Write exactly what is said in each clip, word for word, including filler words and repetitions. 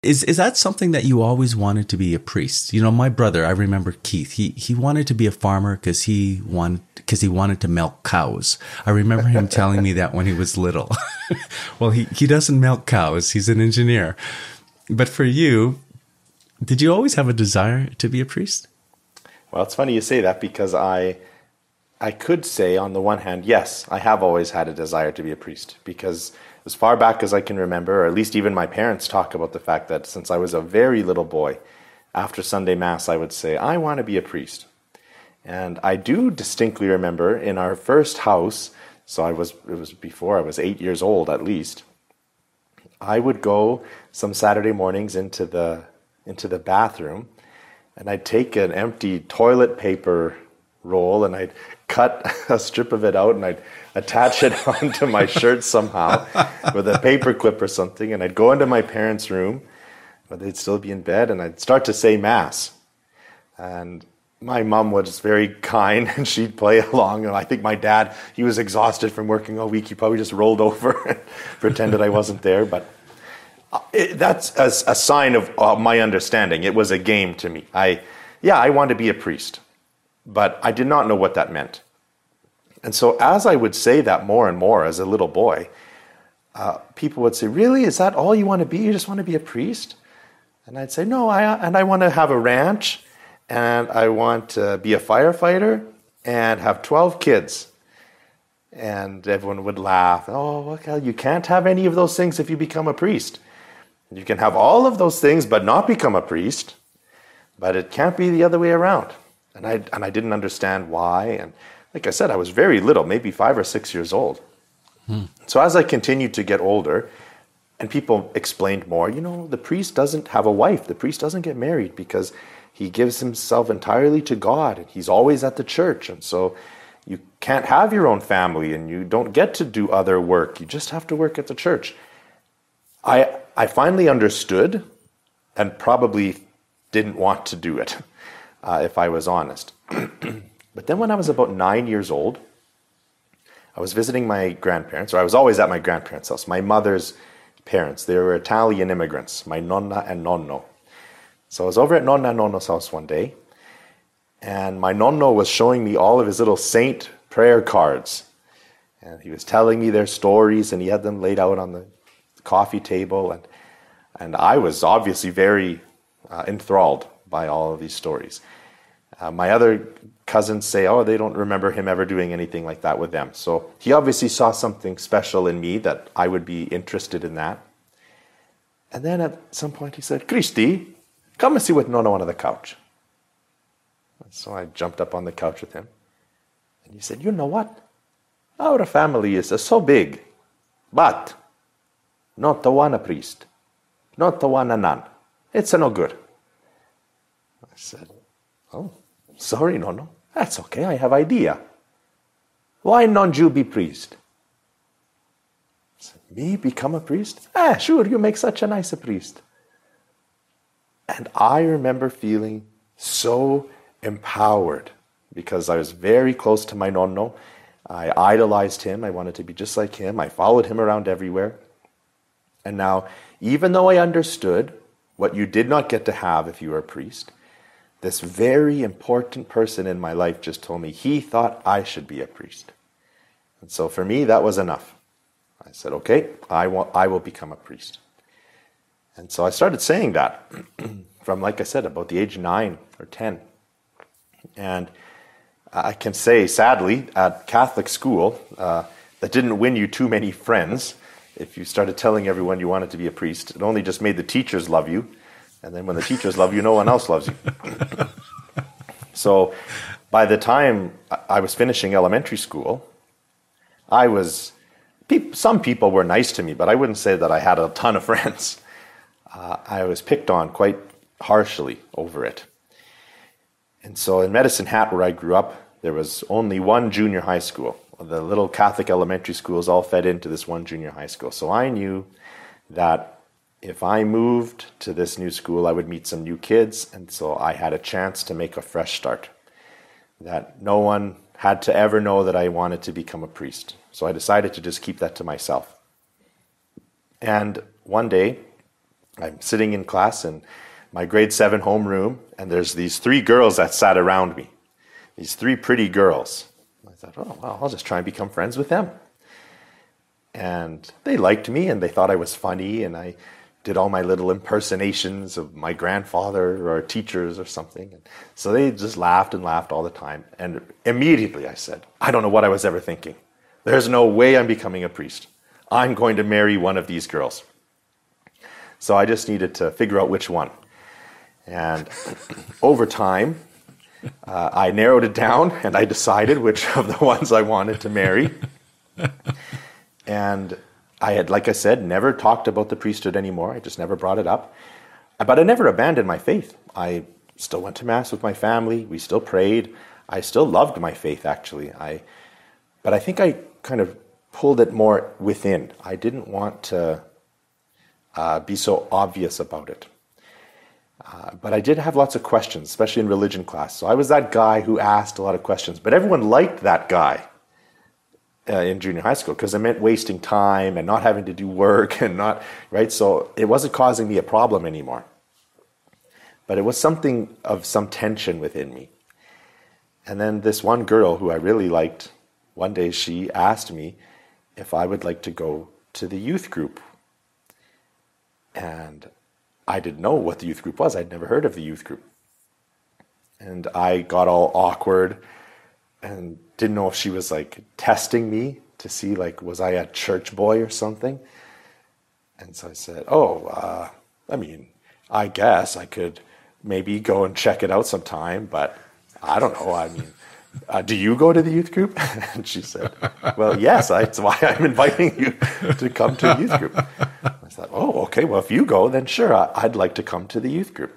Is is that something that you always wanted to be a priest? You know, my brother, I remember Keith. He he wanted to be a farmer because he wanted because he wanted to milk cows. I remember him telling me that when he was little. Well, he he doesn't milk cows. He's an engineer. But for you, did you always have a desire to be a priest? Well, it's funny you say that because I I could say on the one hand, yes, I have always had a desire to be a priest because as far back as I can remember, or at least even my parents talk about the fact that since I was a very little boy, after Sunday Mass, I would say, I want to be a priest. And I do distinctly remember in our first house, so I was it was before I was eight years old at least, I would go some Saturday mornings into the into the bathroom, and I'd take an empty toilet paper roll and I'd cut a strip of it out and I'd attach it onto my shirt somehow with a paper clip or something, and I'd go into my parents' room, but they'd still be in bed, and I'd start to say Mass. And my mom was very kind, and she'd play along, and I think my dad, he was exhausted from working all week. He probably just rolled over and pretended I wasn't there, but it, that's a, a sign of uh, my understanding. It was a game to me. I, yeah, I wanted to be a priest, but I did not know what that meant. And so as I would say that more and more as a little boy, uh, people would say, really, is that all you want to be? You just want to be a priest? And I'd say, no, I and I want to have a ranch, and I want to be a firefighter, and have twelve kids. And everyone would laugh. Oh, well, you can't have any of those things if you become a priest. You can have all of those things but not become a priest, but it can't be the other way around. And I and I didn't understand why, and like I said, I was very little, maybe five or six years old. Hmm. So as I continued to get older, and people explained more, you know, the priest doesn't have a wife. The priest doesn't get married because he gives himself entirely to God, and he's always at the church. And so you can't have your own family, and you don't get to do other work. You just have to work at the church. I I finally understood, and probably didn't want to do it, uh, if I was honest. But then when I was about nine years old, I was visiting my grandparents, or I was always at my grandparents' house. My mother's parents, they were Italian immigrants, my nonna and nonno. So I was over at nonna and nonno's house one day, and my nonno was showing me all of his little saint prayer cards. And he was telling me their stories, and he had them laid out on the coffee table. And, and I was obviously very uh, enthralled by all of these stories. Uh, my other cousins say, oh, they don't remember him ever doing anything like that with them. So he obviously saw something special in me that I would be interested in that. And then at some point he said, Christy, come and sit with Nonno on the couch. And so I jumped up on the couch with him. And he said, you know what? Our family is uh, so big, but not the one a priest, not the one a nun. It's uh, no good. I said, oh, sorry, Nonno. That's okay, I have idea. Why don't you be priest? I said, me become a priest? Ah, sure, you make such a nice a priest. And I remember feeling so empowered because I was very close to my nonno. I idolized him. I wanted to be just like him. I followed him around everywhere. And now, even though I understood what you did not get to have if you were a priest, this very important person in my life just told me he thought I should be a priest. And so for me, that was enough. I said, okay, I, want, I will become a priest. And so I started saying that from, like I said, about the age of nine or ten. And I can say, sadly, at Catholic school, uh, that didn't win you too many friends. If you started telling everyone you wanted to be a priest, it only just made the teachers love you. And then when the teachers love you, no one else loves you. So by the time I was finishing elementary school, I was, some people were nice to me, but I wouldn't say that I had a ton of friends. Uh, I was picked on quite harshly over it. And so in Medicine Hat, where I grew up, there was only one junior high school. The little Catholic elementary schools all fed into this one junior high school. So I knew that if I moved to this new school, I would meet some new kids, and so I had a chance to make a fresh start. That no one had to ever know that I wanted to become a priest. So I decided to just keep that to myself. And one day, I'm sitting in class in my grade seven homeroom, and there's these three girls that sat around me. These three pretty girls. I thought, oh, well, I'll just try and become friends with them. And they liked me, and they thought I was funny, and I did all my little impersonations of my grandfather or teachers or something. And so they just laughed and laughed all the time. And immediately I said, I don't know what I was ever thinking. There's no way I'm becoming a priest. I'm going to marry one of these girls. So I just needed to figure out which one. And over time, uh, I narrowed it down, and I decided which of the ones I wanted to marry. And I had, like I said, never talked about the priesthood anymore. I just never brought it up. But I never abandoned my faith. I still went to Mass with my family. We still prayed. I still loved my faith, actually. I, but I think I kind of pulled it more within. I didn't want to uh, be so obvious about it. Uh, but I did have lots of questions, especially in religion class. So I was that guy who asked a lot of questions. But everyone liked that guy. Uh, in junior high school, because it meant wasting time and not having to do work and not, right? So it wasn't causing me a problem anymore. But it was something of some tension within me. And then this one girl who I really liked, one day she asked me if I would like to go to the youth group. And I didn't know what the youth group was. I'd never heard of the youth group. And I got all awkward and didn't know if she was like testing me to see like, was I a church boy or something? And so I said, oh, uh, I mean, I guess I could maybe go and check it out sometime, but I don't know. I mean, uh, do you go to the youth group? And she said, well, yes, that's why I'm inviting you to come to the youth group. I thought, oh, okay, well, if you go, then sure, I'd like to come to the youth group.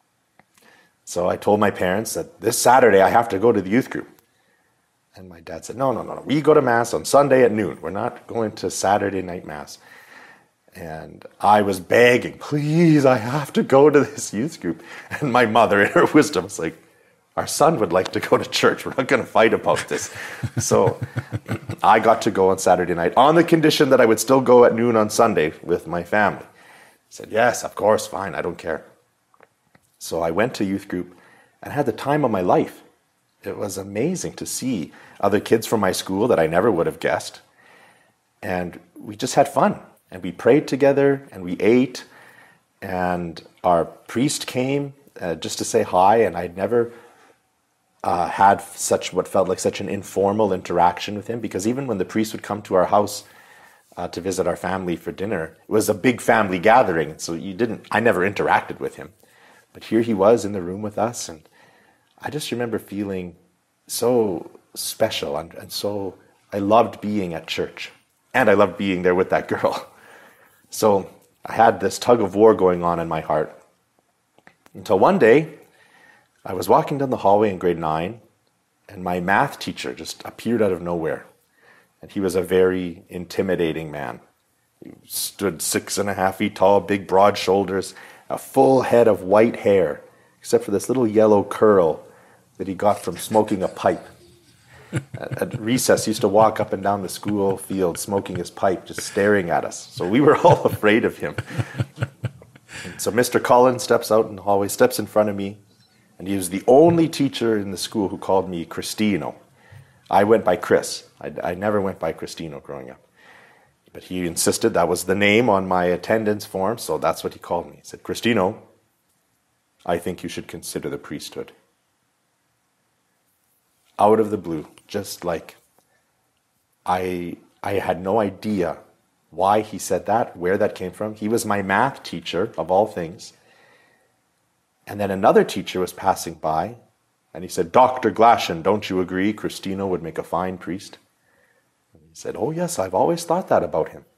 So I told my parents that this Saturday I have to go to the youth group. And my dad said, no, no, no, no. We go to Mass on Sunday at noon. We're not going to Saturday night Mass. And I was begging, please, I have to go to this youth group. And my mother, in her wisdom, was like, our son would like to go to church. We're not going to fight about this. So I got to go on Saturday night on the condition that I would still go at noon on Sunday with my family. I said, yes, of course, fine, I don't care. So I went to youth group and had the time of my life. It was amazing to see other kids from my school that I never would have guessed. And we just had fun. And we prayed together, and we ate. And our priest came uh, just to say hi. And I'd never uh, had such what felt like such an informal interaction with him. Because even when the priest would come to our house uh, to visit our family for dinner, it was a big family gathering. So you didn't, I never interacted with him. But here he was in the room with us, and I just remember feeling so special and, and so I loved being at church. And I loved being there with that girl. So I had this tug of war going on in my heart. Until one day, I was walking down the hallway in grade nine, and my math teacher just appeared out of nowhere. And he was a very intimidating man. He stood six and a half feet tall, big broad shoulders, a full head of white hair, except for this little yellow curl that he got from smoking a pipe. At, at recess, he used to walk up and down the school field smoking his pipe, just staring at us. So we were all afraid of him. And so Mister Collins steps out in the hallway, steps in front of me, and he was the only teacher in the school who called me Cristino. I went by Chris. I, I never went by Cristino growing up. But he insisted that was the name on my attendance form, so that's what he called me. He said, Cristino, I think you should consider the priesthood. Out of the blue, just like I I had no idea why he said that, where that came from. He was my math teacher, of all things. And then another teacher was passing by, and he said, Doctor Glashan, don't you agree Cristino would make a fine priest? And he said, oh yes, I've always thought that about him.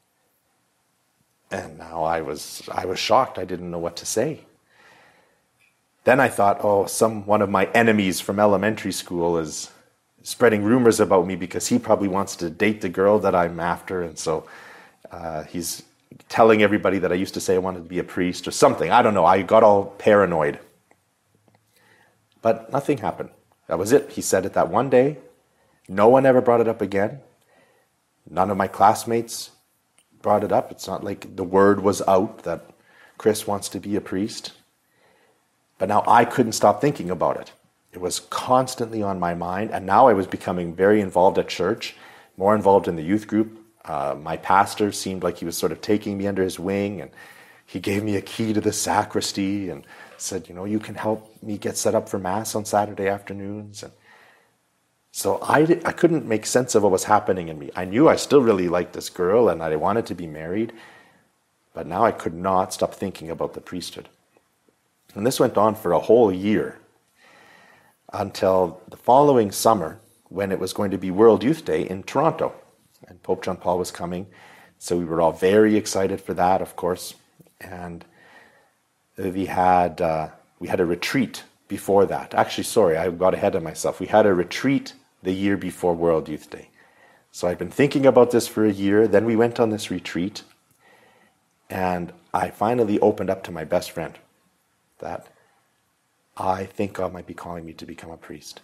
And now I was I was shocked. I didn't know what to say. Then I thought, oh, some one of my enemies from elementary school is spreading rumors about me because he probably wants to date the girl that I'm after. And so uh, he's telling everybody that I used to say I wanted to be a priest or something. I don't know. I got all paranoid. But nothing happened. That was it. He said it that one day. No one ever brought it up again. None of my classmates brought it up. It's not like the word was out that Chris wants to be a priest. But now I couldn't stop thinking about it. It was constantly on my mind. And now I was becoming very involved at church, more involved in the youth group. Uh, my pastor seemed like he was sort of taking me under his wing, and he gave me a key to the sacristy and said, you know, you can help me get set up for Mass on Saturday afternoons. And so I, did, I couldn't make sense of what was happening in me. I knew I still really liked this girl and I wanted to be married, but now I could not stop thinking about the priesthood. And this went on for a whole year until the following summer, when it was going to be World Youth Day in Toronto. And Pope John Paul was coming, so we were all very excited for that, of course. And we had uh, we had a retreat before that. Actually, sorry, I got ahead of myself. We had a retreat the year before World Youth Day. So I'd been thinking about this for a year. Then we went on this retreat, and I finally opened up to my best friend that I think God might be calling me to become a priest.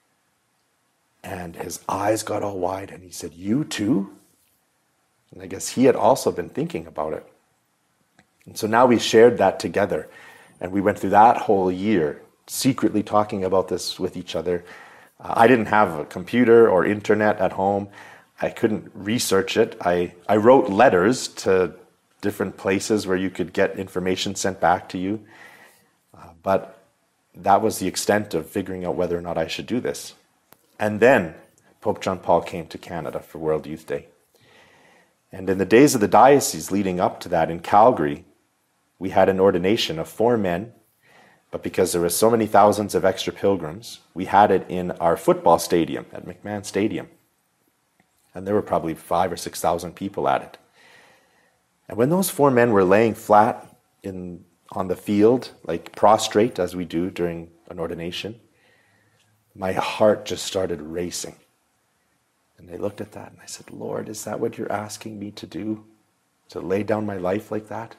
And his eyes got all wide and he said, you too? And I guess he had also been thinking about it. And so now we shared that together. And we went through that whole year secretly talking about this with each other. Uh, I didn't have a computer or internet at home. I couldn't research it. I, I wrote letters to different places where you could get information sent back to you. Uh, but that was the extent of figuring out whether or not I should do this. And then Pope John Paul came to Canada for World Youth Day. And in the days of the diocese leading up to that in Calgary, we had an ordination of four men, but because there were so many thousands of extra pilgrims, we had it in our football stadium at McMahon Stadium. And there were probably five or six thousand people at it. And when those four men were laying flat in on the field, like prostrate as we do during an ordination, my heart just started racing. And I looked at that and I said, Lord, is that what you're asking me to do? To lay down my life like that?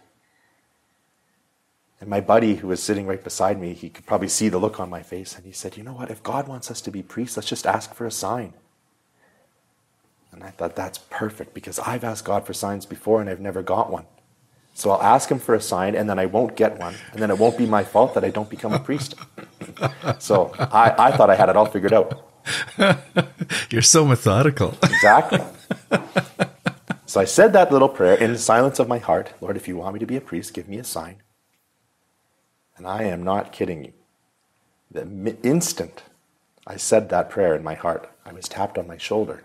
And my buddy who was sitting right beside me, he could probably see the look on my face, and he said, you know what, if God wants us to be priests, let's just ask for a sign. And I thought, that's perfect, because I've asked God for signs before and I've never got one. So I'll ask him for a sign, and then I won't get one, and then it won't be my fault that I don't become a priest. So I, I thought I had it all figured out. You're so methodical. Exactly. So I said that little prayer in the silence of my heart. Lord, if you want me to be a priest, give me a sign. And I am not kidding you. The instant I said that prayer in my heart, I was tapped on my shoulder.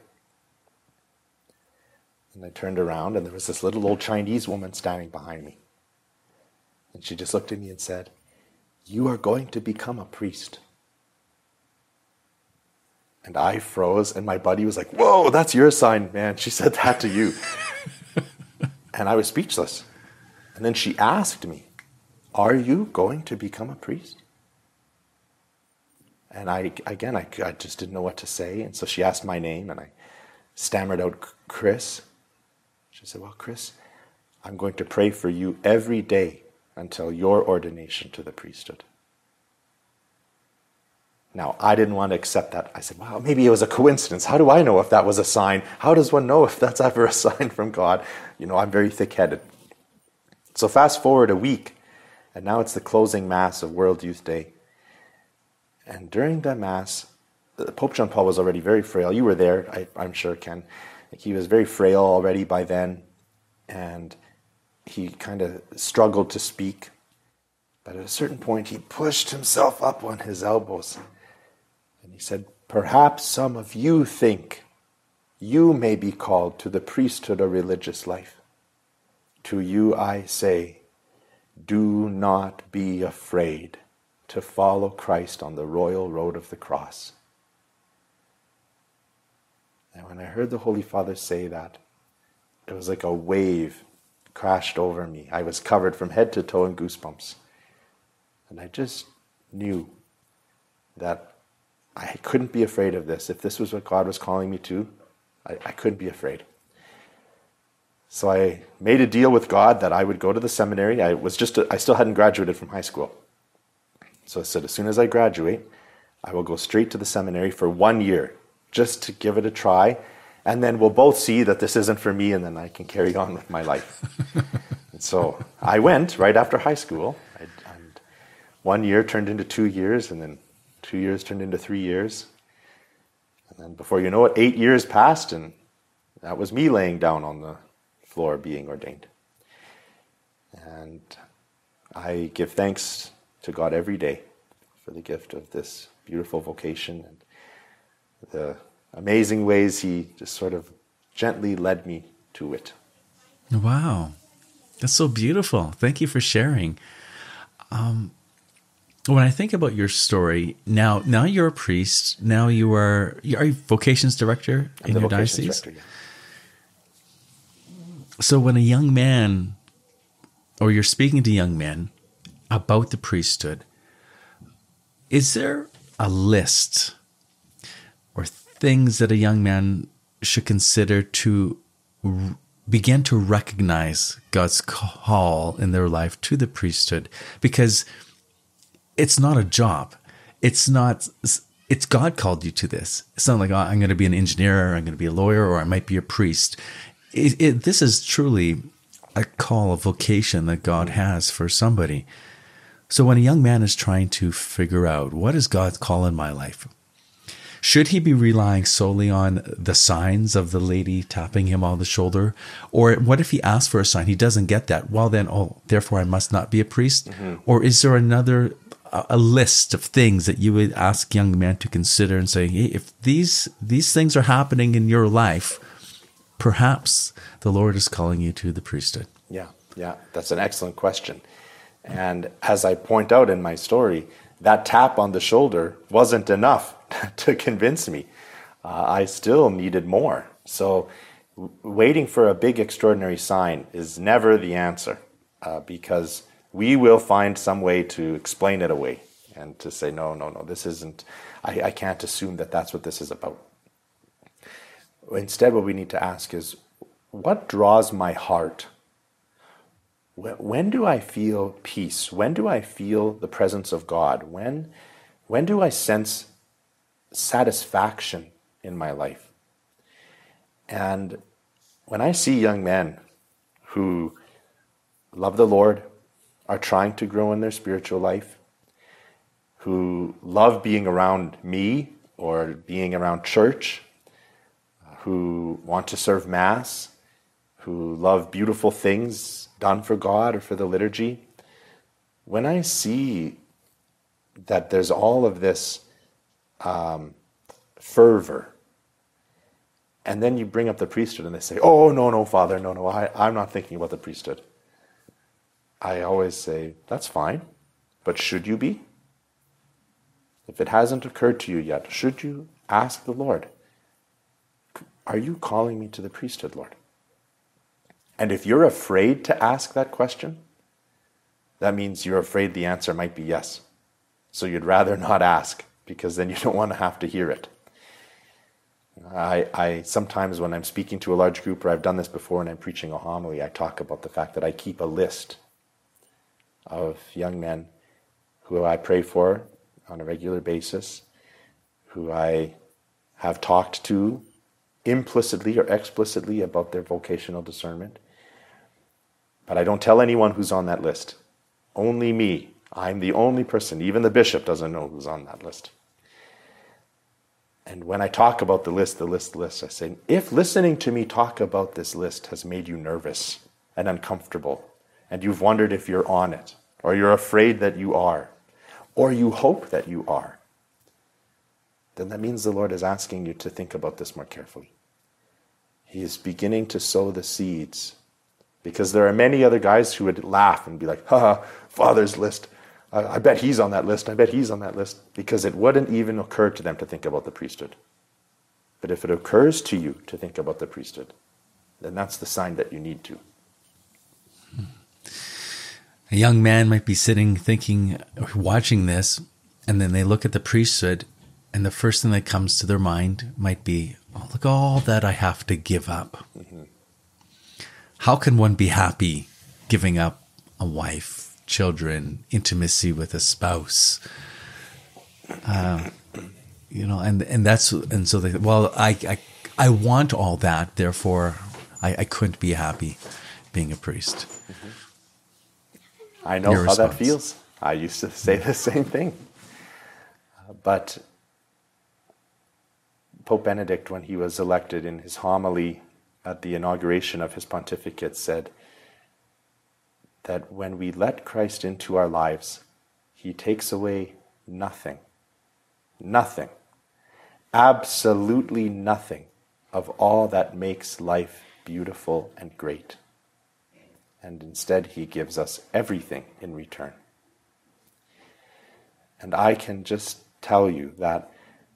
And I turned around, and there was this little old Chinese woman standing behind me. And she just looked at me and said, you are going to become a priest. And I froze, and my buddy was like, whoa, that's your sign, man. She said that to you. And I was speechless. And then she asked me, are you going to become a priest? And I, again, I, I just didn't know what to say. And so she asked my name, and I stammered out, Chris. She said, well, Chris, I'm going to pray for you every day until your ordination to the priesthood. Now, I didn't want to accept that. I said, wow, maybe it was a coincidence. How do I know if that was a sign? How does one know if that's ever a sign from God? You know, I'm very thick-headed. So fast forward a week, and now it's the closing Mass of World Youth Day. And during that Mass, Pope John Paul was already very frail. You were there, I, I'm sure, Ken. He was very frail already by then, and he kind of struggled to speak. But at a certain point, he pushed himself up on his elbows, and he said, perhaps some of you think you may be called to the priesthood or religious life. To you I say, do not be afraid to follow Christ on the royal road of the cross. And when I heard the Holy Father say that, it was like a wave crashed over me. I was covered from head to toe in goosebumps. And I just knew that I couldn't be afraid of this. If this was what God was calling me to, I, I couldn't be afraid. So I made a deal with God that I would go to the seminary. I was just a, I still hadn't graduated from high school. So I said, as soon as I graduate, I will go straight to the seminary for one year, just to give it a try. And then we'll both see that this isn't for me, and then I can carry on with my life. And so I went right after high school. I, and one year turned into two years, and then two years turned into three years. And then before you know it, eight years passed, and that was me laying down on the floor being ordained. And I give thanks to God every day for the gift of this beautiful vocation and the amazing ways He just sort of gently led me to it. Wow. That's so beautiful. Thank you for sharing. Um, when I think about your story, now now you're a priest, now you are, you are you vocations director I'm in the your vocations diocese? director, yeah. So when a young man, or you're speaking to young men about the priesthood, is there a list or things that a young man should consider to r- begin to recognize God's call in their life to the priesthood? Because it's not a job. It's not, it's God called you to this. It's not like, oh, I'm going to be an engineer, or I'm going to be a lawyer, or I might be a priest. It, it, this is truly a call, a vocation that God has for somebody. So when a young man is trying to figure out, what is God's call in my life? Should he be relying solely on the signs of the lady tapping him on the shoulder? Or what if he asks for a sign, he doesn't get that? Well then, oh, therefore I must not be a priest? Mm-hmm. Or is there another, a list of things that you would ask young men to consider and say, hey, if these, these things are happening in your life, perhaps the Lord is calling you to the priesthood? Yeah, yeah, that's an excellent question. And as I point out in my story, that tap on the shoulder wasn't enough to convince me. Uh, I still needed more. So w- waiting for a big extraordinary sign is never the answer, uh, because we will find some way to explain it away and to say, no, no, no, this isn't, I, I can't assume that that's what this is about. Instead, what we need to ask is, what draws my heart? When do I feel peace? When do I feel the presence of God? When, when do I sense satisfaction in my life? And when I see young men who love the Lord, are trying to grow in their spiritual life, who love being around me or being around church, who want to serve Mass, who love beautiful things done for God or for the liturgy, when I see that there's all of this um, fervor, and then you bring up the priesthood and they say, oh, no, no, Father, no, no, I, I'm not thinking about the priesthood. I always say, that's fine, but should you be? If it hasn't occurred to you yet, should you ask the Lord, are you calling me to the priesthood, Lord? And if you're afraid to ask that question, that means you're afraid the answer might be yes. So you'd rather not ask, because then you don't want to have to hear it. I, I sometimes when I'm speaking to a large group, or I've done this before and I'm preaching a homily, I talk about the fact that I keep a list of young men who I pray for on a regular basis, who I have talked to implicitly or explicitly about their vocational discernment. But I don't tell anyone who's on that list. Only me. I'm the only person. Even the bishop doesn't know who's on that list. And when I talk about the list, the list, the list, I say, if listening to me talk about this list has made you nervous and uncomfortable, and you've wondered if you're on it, or you're afraid that you are, or you hope that you are, then that means the Lord is asking you to think about this more carefully. He is beginning to sow the seeds, because there are many other guys who would laugh and be like, haha, Father's list. I, I bet he's on that list. I bet he's on that list. Because it wouldn't even occur to them to think about the priesthood. But if it occurs to you to think about the priesthood, then that's the sign that you need to. A young man might be sitting, thinking, watching this, and then they look at the priesthood, and the first thing that comes to their mind might be, oh, look at all that I have to give up. Mm-hmm. How can one be happy giving up a wife, children, intimacy with a spouse? Uh, you know, and and that's and so they well, I I, I want all that, therefore I, I couldn't be happy being a priest. Mm-hmm. I know Your how that response. feels. I used to say the same thing. Uh, But Pope Benedict, when he was elected, in his homily at the inauguration of his pontificate, said that when we let Christ into our lives, he takes away nothing, nothing, absolutely nothing of all that makes life beautiful and great. And instead, he gives us everything in return. And I can just tell you that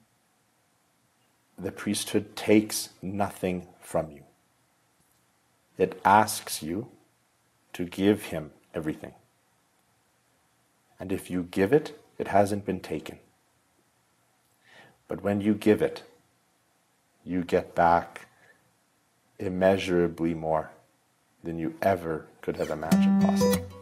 the priesthood takes nothing from you. It asks you to give him everything. And if you give it, it hasn't been taken. But when you give it, you get back immeasurably more than you ever could have imagined possible.